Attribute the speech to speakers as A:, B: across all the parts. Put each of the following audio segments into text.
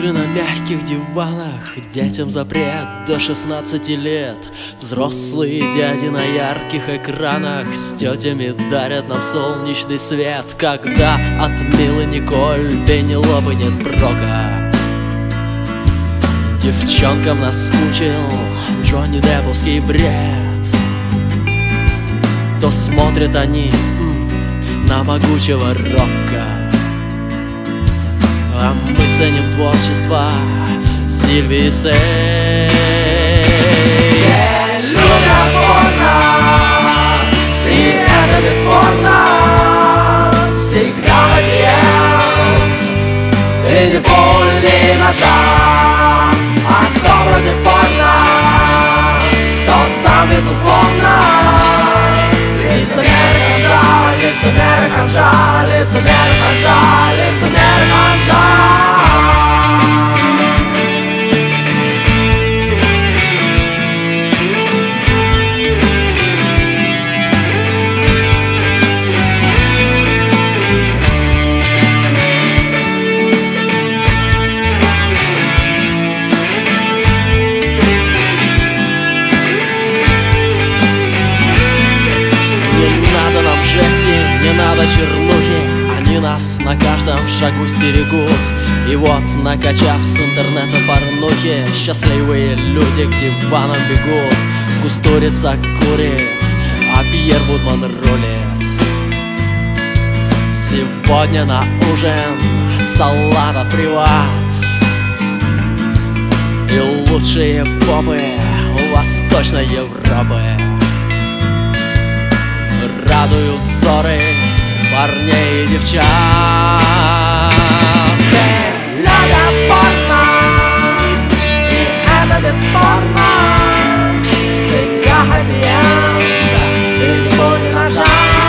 A: Игры на мягких диванах, детям запрет до 16 лет. Взрослые дяди на ярких экранах с тетями дарят нам солнечный свет. Когда от Милы Николь, Пенелопы нет прока, девчонкам наскучил Джонни Депповский бред, то смотрят они на могучего рока. А мы ценим творчество Сильвии Сей.
B: Все любят порно, и это бесспорно. Всегда happy end, и не боль, ни ножа. А кто против порно, тот сам безусловно. Лицемеры ханжа, лицемеры ханжа, лицемеры ханжа, лицемеры ханжа.
A: Не надо чернухи, они нас на каждом шагу стерегут. И вот, накачав с интернета порнухи, счастливые люди к диванам бегут. Кустурица курит, а Пьер Вудман рулит. Сегодня на ужин салатов приват и лучшие попы Восточной Европы радуют взоры парней и девчат.
B: Все любят порно, и это бесспорно. Всегда happy end, и не будет ножа.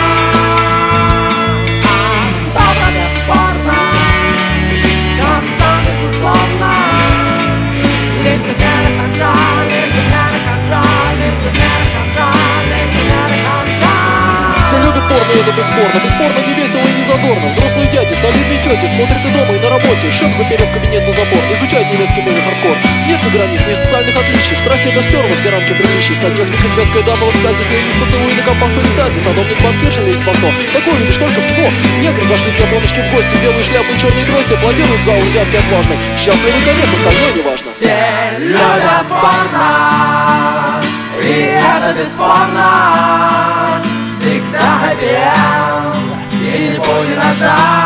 B: А кто против порно, тот сам безусловно. Лицемеры ханжа, лицемеры ханжа, лицемеры ханжа, лицемеры ханжа.
C: Все любят порно, это бесспорно. Бесспорно не весело и не задорно. Взрослые дяди, солидные тети смотрят и дома, и на работе. Шеф, заперев кабинет на забор, изучает немецкий мега-хардкор. Нет ни границ, ни социальных отличий. Страсть это стерла все рамки приличий. Сантехника, светская дама в экстазе, слились поцелуи на компакту унитазе. Садовник банкирша лезет в окно. Такое видишь только в кино. Негры зашли к японочке в гости. Белые шляпы и черные грозди аплодируют зал, взятки отважной. Счастливый конец, остальное не важно.
B: Все любят порно, и это бесспорно. Всегда happy end, и не будет ножа.